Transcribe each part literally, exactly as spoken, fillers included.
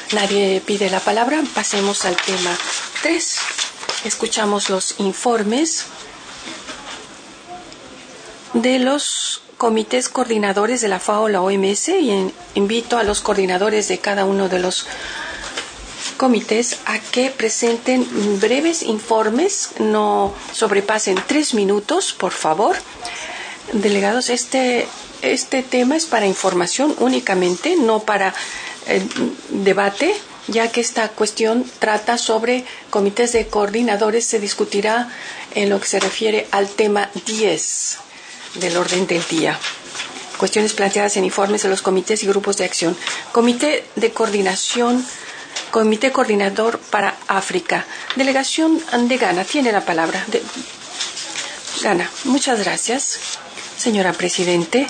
Nadie pide la palabra. Pasemos al tema tres. Escuchamos los informes de los comités coordinadores de la FAO, la O M S, y invito a los coordinadores de cada uno de los comités a que presenten breves informes, no sobrepasen tres minutos, por favor. Delegados, este, este tema es para información únicamente, no para eh, debate, ya que esta cuestión trata sobre comités de coordinadores. Se discutirá en lo que se refiere al tema diez del orden del día. Cuestiones planteadas en informes de los comités y grupos de acción. Comité de coordinación, Comité Coordinador para África. Delegación de Ghana tiene la palabra. De Ghana. Muchas gracias, señora Presidente.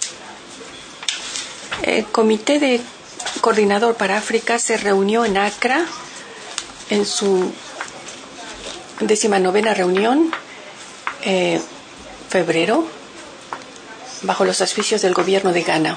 El Comité de Coordinador para África se reunió en Accra en su decimanovena reunión, eh, febrero, bajo los auspicios del gobierno de Ghana.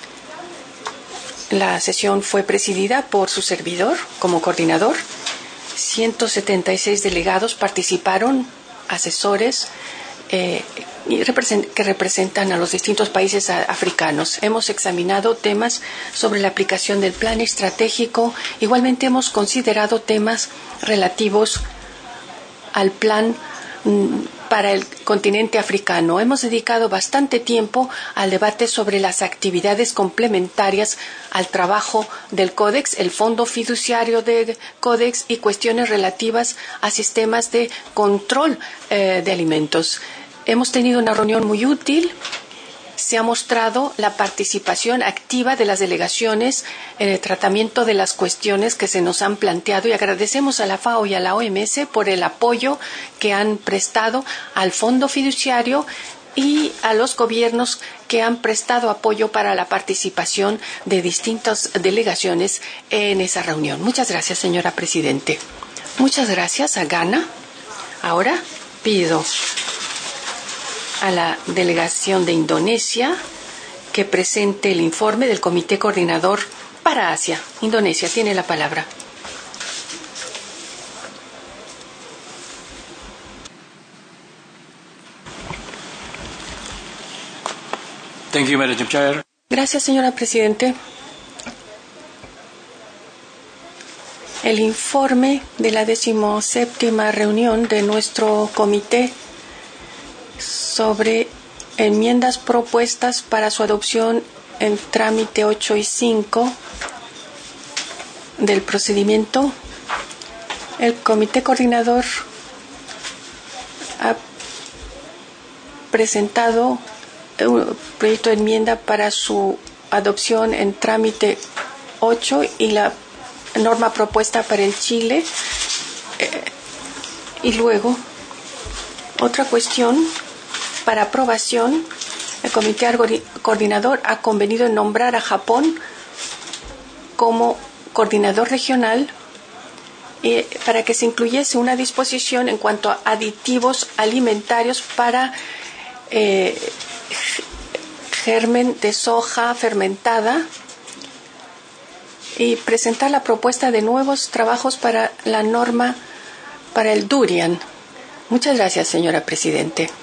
La sesión fue presidida por su servidor como coordinador. ciento setenta y seis delegados participaron, asesores eh, y represent- que representan a los distintos países a- africanos. Hemos examinado temas sobre la aplicación del plan estratégico. Igualmente hemos considerado temas relativos al plan para el continente africano. Hemos dedicado bastante tiempo al debate sobre las actividades complementarias al trabajo del Códex, el fondo fiduciario del Códex y cuestiones relativas a sistemas de control eh, de alimentos. Hemos tenido una reunión muy útil. Se ha mostrado la participación activa de las delegaciones en el tratamiento de las cuestiones que se nos han planteado, y agradecemos a la FAO y a la O M S por el apoyo que han prestado al fondo fiduciario y a los gobiernos que han prestado apoyo para la participación de distintas delegaciones en esa reunión. Muchas gracias, señora Presidente. Muchas gracias a Ghana. Ahora pido a la delegación de Indonesia que presente el informe del Comité Coordinador para Asia. Indonesia tiene la palabra. Thank you, Madam Chair. Gracias, señora Presidente. El informe de la decimoséptima reunión de nuestro comité sobre enmiendas propuestas para su adopción en trámite ocho y cinco del procedimiento. El Comité Coordinador ha presentado un proyecto de enmienda para su adopción en trámite ocho y la norma propuesta para el Chile. Eh, y luego, otra cuestión para aprobación. El Comité Coordinador ha convenido en nombrar a Japón como coordinador regional eh, para que se incluyese una disposición en cuanto a aditivos alimentarios para eh, germen de soja fermentada, y presentar la propuesta de nuevos trabajos para la norma para el durian. Muchas gracias, señora Presidente.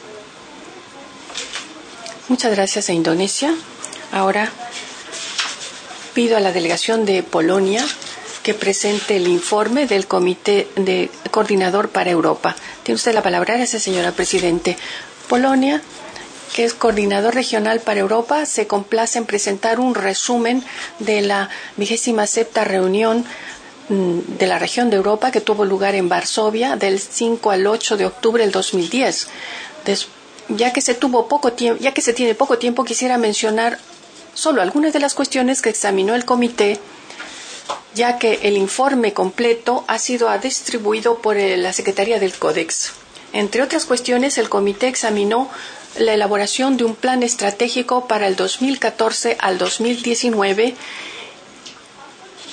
Muchas gracias a Indonesia. Ahora pido a la delegación de Polonia que presente el informe del Comité de Coordinador para Europa. Tiene usted la palabra. Gracias, señora Presidente. Polonia, que es coordinador regional para Europa, se complace en presentar un resumen de la vigésima sexta reunión de la región de Europa que tuvo lugar en Varsovia del cinco al ocho de octubre del dos mil diez. Des, ya que se tuvo poco tiempo, ya que se tiene poco tiempo, quisiera mencionar solo algunas de las cuestiones que examinó el comité, ya que el informe completo ha sido distribuido por la Secretaría del Códex. Entre otras cuestiones, el comité examinó la elaboración de un plan estratégico para el dos mil catorce al dos mil diecinueve.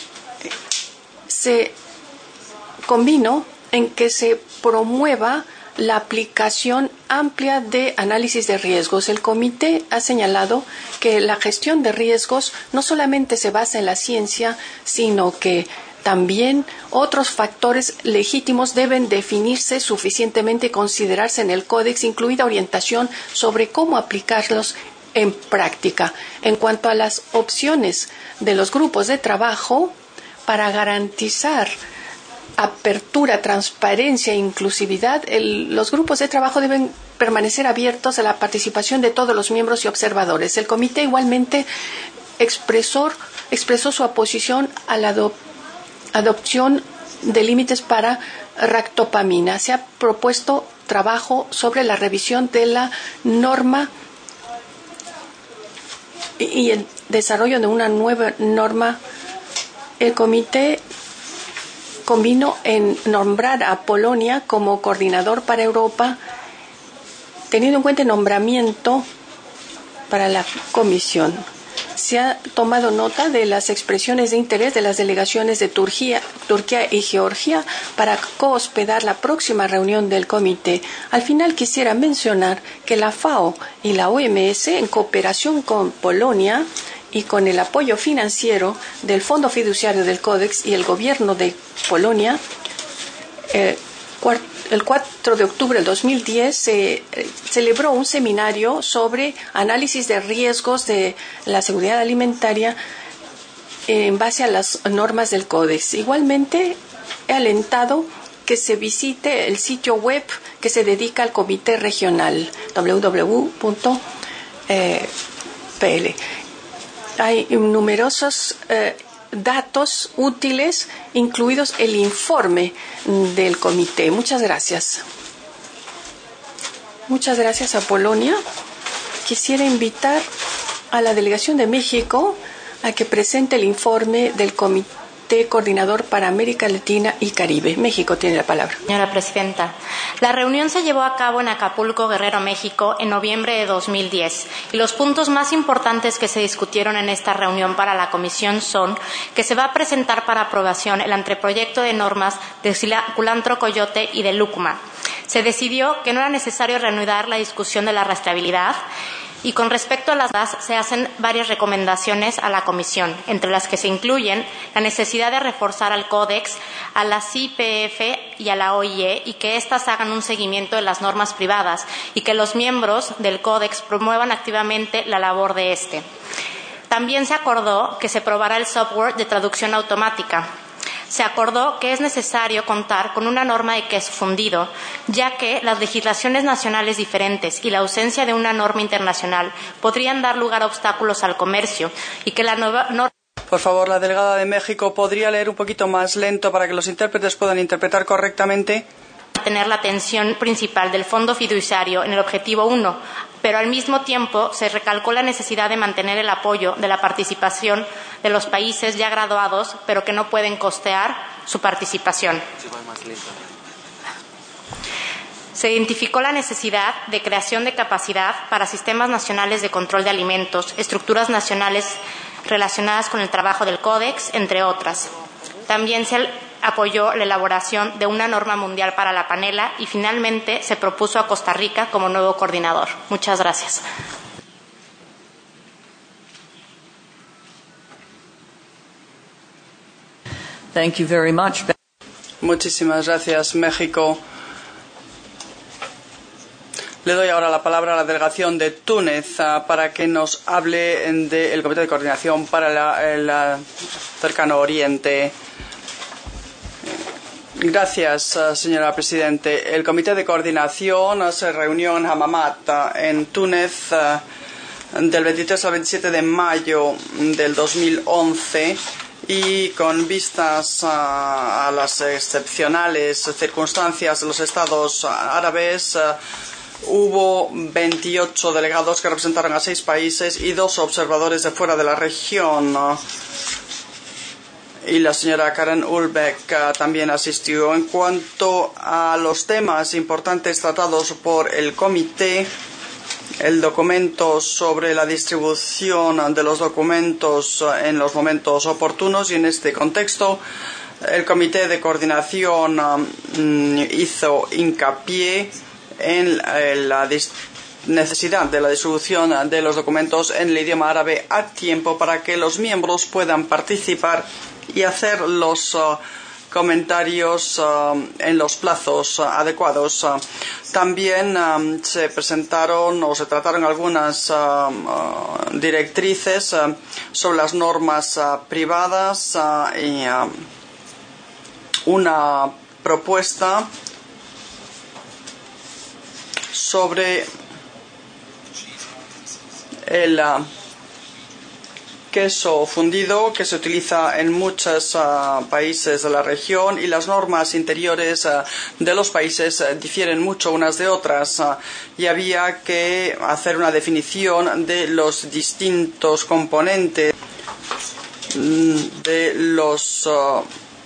Se convino en que se promueva la aplicación amplia de análisis de riesgos. El comité ha señalado que la gestión de riesgos no solamente se basa en la ciencia, sino que también otros factores legítimos deben definirse suficientemente y considerarse en el Códex, incluida orientación sobre cómo aplicarlos en práctica. En cuanto a las opciones de los grupos de trabajo, para garantizar apertura, transparencia e inclusividad, el, los grupos de trabajo deben permanecer abiertos a la participación de todos los miembros y observadores. El comité igualmente expresó, expresó su oposición a la adopción adopción de límites para ractopamina. Se ha propuesto trabajo sobre la revisión de la norma y el desarrollo de una nueva norma. El comité convino en nombrar a Polonia como coordinador para Europa, teniendo en cuenta el nombramiento para la comisión. Se ha tomado nota de las expresiones de interés de las delegaciones de Turquía, Turquía y Georgia para cohospedar la próxima reunión del comité. Al final quisiera mencionar que la FAO y la O M S, en cooperación con Polonia y con el apoyo financiero del Fondo Fiduciario del Códex y el gobierno de Polonia, eh, el cuatro de octubre del dos mil diez se eh, celebró un seminario sobre análisis de riesgos de la seguridad alimentaria en base a las normas del Códex. Igualmente, he alentado que se visite el sitio web que se dedica al Comité Regional, doble u doble u doble u punto p l. Hay numerosos eh, datos útiles, incluidos el informe del comité. Muchas gracias. Muchas gracias a Polonia. Quisiera invitar a la delegación de México a que presente el informe del Comité Coordinador para América Latina y Caribe. México tiene la palabra. Señora Presidenta, la reunión se llevó a cabo en Acapulco, Guerrero, México, en noviembre de dos mil diez, y los puntos más importantes que se discutieron en esta reunión para la Comisión son que se va a presentar para aprobación el anteproyecto de normas de culantro coyote y de lúcuma. Se decidió que no era necesario reanudar la discusión de la rastreabilidad. Y con respecto a las bases, se hacen varias recomendaciones a la Comisión, entre las que se incluyen la necesidad de reforzar al Códex, a la C I P F y a la O I E, y que éstas hagan un seguimiento de las normas privadas y que los miembros del Códex promuevan activamente la labor de este. También se acordó que se probara el software de traducción automática. Se acordó que es necesario contar con una norma de queso fundido, ya que las legislaciones nacionales diferentes y la ausencia de una norma internacional podrían dar lugar a obstáculos al comercio y que la nueva norma. Por favor, la delegada de México, ¿podría leer un poquito más lento para que los intérpretes puedan interpretar correctamente? Tener la atención principal del Fondo Fiduciario en el objetivo uno, pero al mismo tiempo se recalcó la necesidad de mantener el apoyo de la participación de los países ya graduados, pero que no pueden costear su participación. Se identificó la necesidad de creación de capacidad para sistemas nacionales de control de alimentos, estructuras nacionales relacionadas con el trabajo del Códex, entre otras. También se apoyó la elaboración de una norma mundial para la panela y finalmente se propuso a Costa Rica como nuevo coordinador. Muchas gracias. Thank you very much. Muchísimas gracias, México. Le doy ahora la palabra a la delegación de Túnez uh, para que nos hable del Comité de Coordinación para la, el uh, Cercano Oriente. Gracias, uh, señora Presidente. El Comité de Coordinación uh, se reunió en Hammamet, uh, en Túnez, uh, del veintitrés al veintisiete de mayo del dos mil once. Y con vistas a, a las excepcionales circunstancias de los estados árabes, uh, hubo veintiocho delegados que representaron a seis países y dos observadores de fuera de la región. Uh, y la señora Karen Ulbeck uh, también asistió. En cuanto a los temas importantes tratados por el comité, el documento sobre la distribución de los documentos en los momentos oportunos, y en este contexto el Comité de Coordinación um, hizo hincapié en la necesidad de la distribución de los documentos en el idioma árabe a tiempo para que los miembros puedan participar y hacer los uh, comentarios uh, en los plazos uh, adecuados. Uh, también um, se presentaron o se trataron algunas uh, uh, directrices uh, sobre las normas uh, privadas uh, y uh, una propuesta sobre el uh, queso fundido que se utiliza en muchos uh, países de la región, y las normas interiores uh, de los países uh, difieren mucho unas de otras, uh, y había que hacer una definición de los distintos componentes de los uh,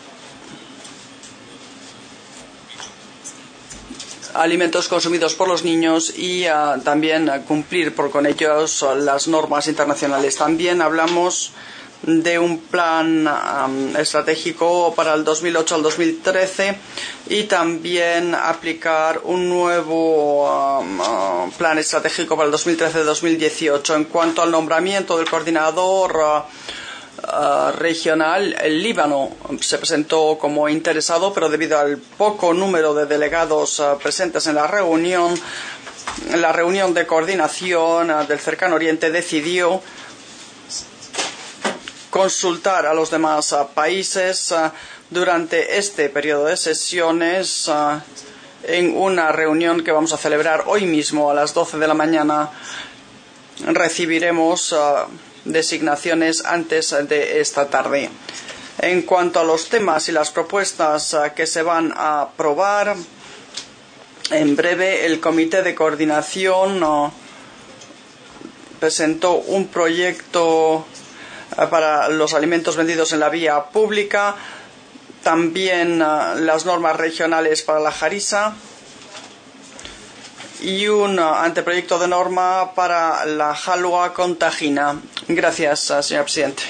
alimentos consumidos por los niños y uh, también uh, cumplir por con ellos uh, las normas internacionales. También hablamos de un plan um, estratégico para el dos mil ocho al dos mil trece y también aplicar un nuevo um, uh, plan estratégico para el dos mil trece a dos mil dieciocho. En cuanto al nombramiento del coordinador uh, Uh, regional, el Líbano se presentó como interesado, pero debido al poco número de delegados uh, presentes en la reunión, la reunión de coordinación uh, del Cercano Oriente decidió consultar a los demás uh, países uh, durante este periodo de sesiones uh, en una reunión que vamos a celebrar hoy mismo a las doce de la mañana. Recibiremos uh, designaciones antes de esta tarde. En cuanto a los temas y las propuestas uh, que se van a aprobar, en breve el Comité de Coordinación uh, presentó un proyecto uh, para los alimentos vendidos en la vía pública, también uh, las normas regionales para la harissa y un uh, anteproyecto de norma para la halwa con tajina. Gracias, uh, señor presidente.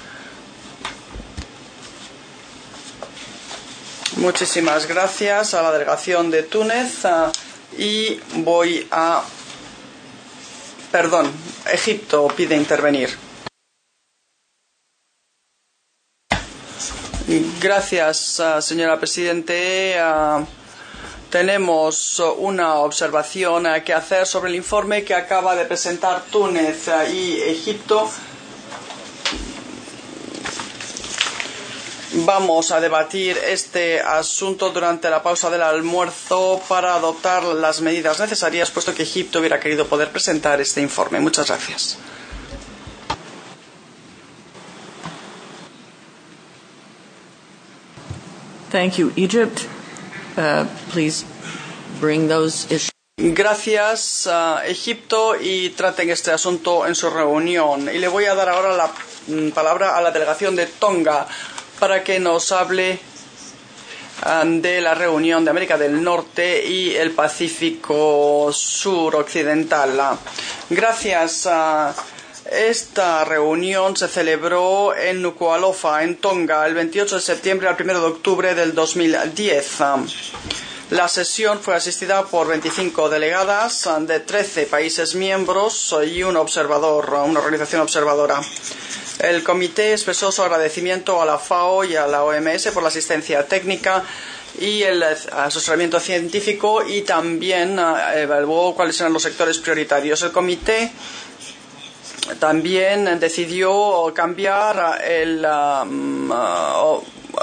Muchísimas gracias a la delegación de Túnez uh, y voy a... Perdón, Egipto pide intervenir. Gracias, uh, señora presidente. Uh, Tenemos una observación que hacer sobre el informe que acaba de presentar Túnez y Egipto. Vamos a debatir este asunto durante la pausa del almuerzo para adoptar las medidas necesarias, puesto que Egipto hubiera querido poder presentar este informe. Muchas gracias. Thank you, Egypt. Uh, please bring those issues. Gracias, uh, Egipto, y traten este asunto en su reunión. Y le voy a dar ahora la mm, palabra a la delegación de Tonga para que nos hable uh, de la reunión de América del Norte y el Pacífico suroccidental. Gracias. Uh, Esta reunión se celebró en Nuku'alofa, en Tonga, el veintiocho de septiembre al primero de octubre del dos mil diez. La sesión fue asistida por veinticinco delegadas de trece países miembros y un observador, una organización observadora. El comité expresó su agradecimiento a la FAO y a la O M S por la asistencia técnica y el asesoramiento científico, y también evaluó cuáles eran los sectores prioritarios. El comité también decidió cambiar el um, uh, uh,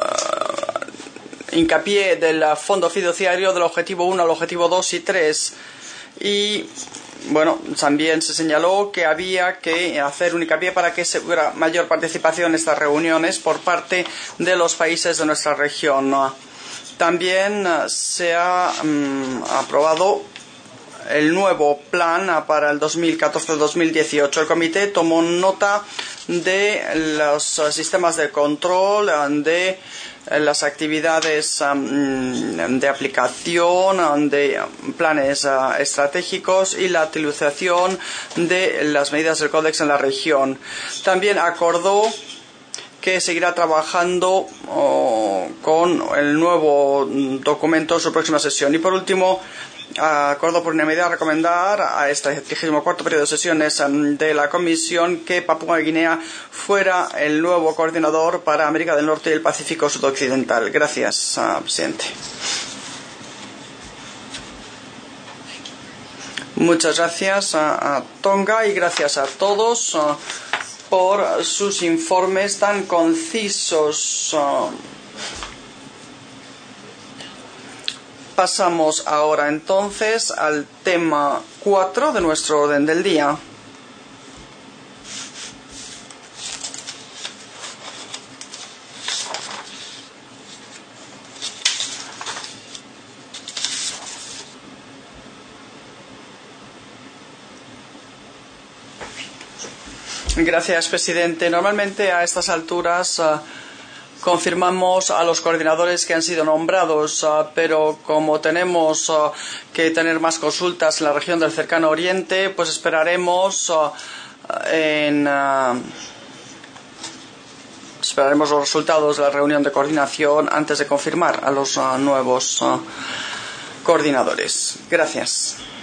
hincapié del fondo fiduciario del objetivo uno al objetivo dos y tres, y bueno, también se señaló que había que hacer un hincapié para que se hubiera mayor participación en estas reuniones por parte de los países de nuestra región. También se ha um, aprobado el nuevo plan para el dos mil catorce a dos mil dieciocho. El comité tomó nota de los sistemas de control, de las actividades de aplicación, de planes estratégicos y la utilización de las medidas del Códex en la región. También acordó que seguirá trabajando oh, con el nuevo documento en su próxima sesión. Y por último, acordó por unanimidad recomendar a este trigésimo cuarto periodo de sesiones de la Comisión que Papúa Nueva Guinea fuera el nuevo coordinador para América del Norte y el Pacífico Sudoccidental. Gracias, uh, presidente. Muchas gracias a, a Tonga y gracias a todos uh, por sus informes tan concisos. Uh, Pasamos ahora entonces al tema cuatro de nuestro orden del día. Gracias, presidente. Normalmente a estas alturas uh, confirmamos a los coordinadores que han sido nombrados, uh, pero como tenemos uh, que tener más consultas en la región del Cercano Oriente, pues esperaremos uh, en uh, esperaremos los resultados de la reunión de coordinación antes de confirmar a los uh, nuevos uh, coordinadores. Gracias.